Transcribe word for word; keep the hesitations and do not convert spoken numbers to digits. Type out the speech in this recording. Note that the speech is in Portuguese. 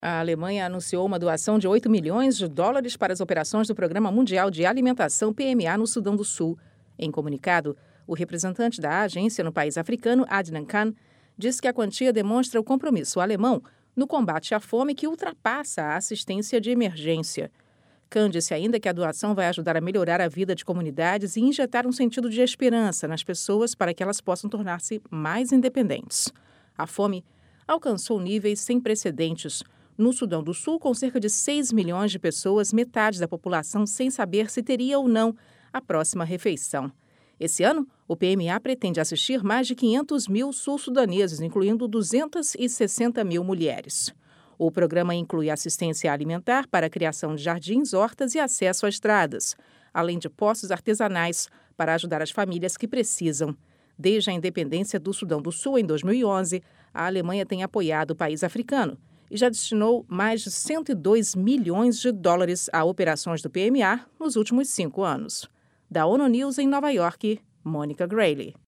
A Alemanha anunciou uma doação de oito milhões de dólares para as operações do Programa Mundial de Alimentação P M A no Sudão do Sul. Em comunicado, o representante da agência no país africano, Adnan Khan, disse que a quantia demonstra o compromisso alemão no combate à fome que ultrapassa a assistência de emergência. Khan disse ainda que a doação vai ajudar a melhorar a vida de comunidades e injetar um sentido de esperança nas pessoas para que elas possam tornar-se mais independentes. A fome alcançou níveis sem precedentes no Sudão do Sul, com cerca de seis milhões de pessoas, metade da população sem saber se teria ou não a próxima refeição. Esse ano, o P M A pretende assistir mais de quinhentos mil sul-sudaneses, incluindo duzentas e sessenta mil mulheres. O programa inclui assistência alimentar para a criação de jardins, hortas e acesso a estradas, além de postos artesanais para ajudar as famílias que precisam. Desde a independência do Sudão do Sul, em dois mil e onze, a Alemanha tem apoiado o país africano e já destinou mais de cento e dois milhões de dólares a operações do P M A nos últimos cinco anos. Da ONU News em Nova York, Mônica Grayle.